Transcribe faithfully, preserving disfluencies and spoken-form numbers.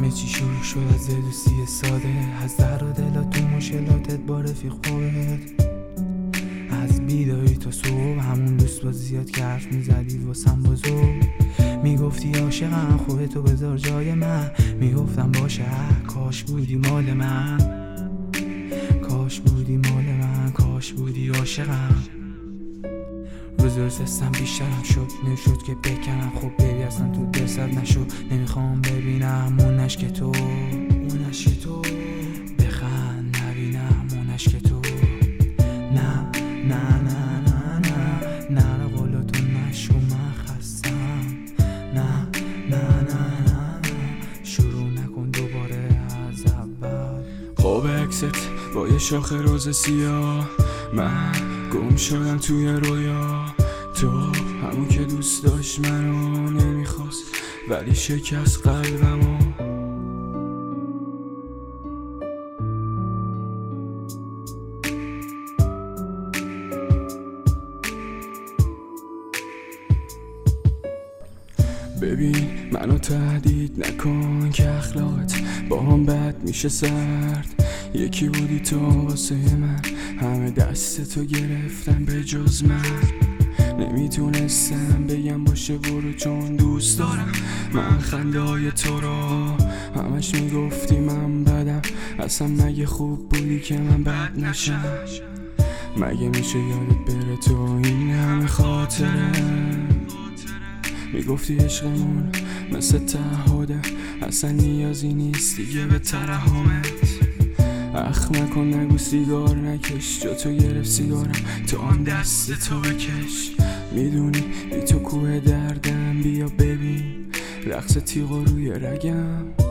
همه چی شروع شد از یه دوستی ساده، از در و دلات تو مشکلاتت با رفیق خوابت، از بیداری تا صبح همون دوست با زیاد که حرف میزدی واسم بزرگ. میگفتی عاشقم خودتو بذار جای من، میگفتم باشه کاش بودی مال من، کاش بودی مال من، کاش بودی عاشقم. روز روز استم بیشترم شد، نشد که بکنم خب بیبی اصلا تو دلست نشد. نمیخوام ببینم اون عشق تو، اون عشق تو بخند نبینم اون عشق تو. نه نه نه نه نه نه نه قولا تو نشو من خستم. نه نه نه نه شروع نکن دوباره از اول. خواب عکست با یه شاخ روز سیاه، من گم شدم توی رویا. تو همون که دوست داشت منو نمیخواست ولی شکست قلبمو. ببین منو تهدید نکن که اخلاقت با هم بد میشه سرد. یکی بودی تو واسه من، همه دست تو گرفتم به جز من. نمیتونستم بگم باشه برو چون دوست دارم من خنده های تو رو. همش میگفتی من بدم، اصلا مگه خوب بودی که من بد نشم؟ مگه میشه یادت بره تو این همه خاطره؟ میگفتی عشقمون مثل تعهده، اصلا نیازی نیست دیگه به ترحمت. اخ نکن نگو سیگار نکش، جا تو گرفت سیگارم تو آن دست تو بکش. میدونی بی تو کوه دردم، بیا ببین رقص تیغ روی رگم.